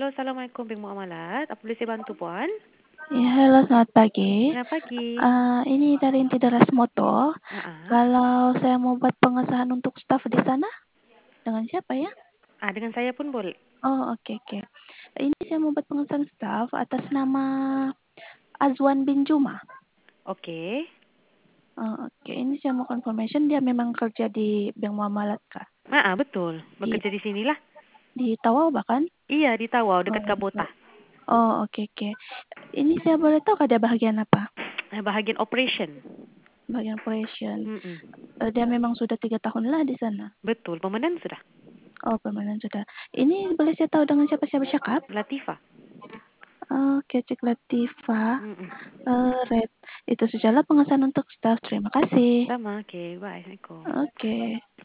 Halo, Assalamualaikum Bing Muamalat. Apa boleh saya bantu Puan? Ya, halo, selamat pagi. Selamat pagi. Ini dari Inti Deras Moto. Ah, Kalau saya mau buat pengesahan untuk staf di sana, dengan siapa ya? dengan saya pun boleh. Oh, oke. Ini saya mau buat pengesahan staf atas nama Azwan bin Juma. Oke. Oke, ini saya mau confirmation dia memang kerja di Bank Muamalat kah? Betul. Di Bekerja di sinilah. di Tawau bahkan? Iya, di Tawau, dekat Oh, Kabota. oke. Ini saya boleh tahu ada bagian apa? Bahagian operation. Bagian operation. Mm-mm. Dia memang sudah 3 tahun lah di sana. Betul, permanent sudah. Oh, permanen sudah. Ini boleh saya tahu dengan siapa cakap? Latifa. Oke, Cik Latifah. Mm-mm. Red. Itu sajalah pengesahan untuk staff. Terima kasih. Sama, oke. Bye. Assalamualaikum. Oke.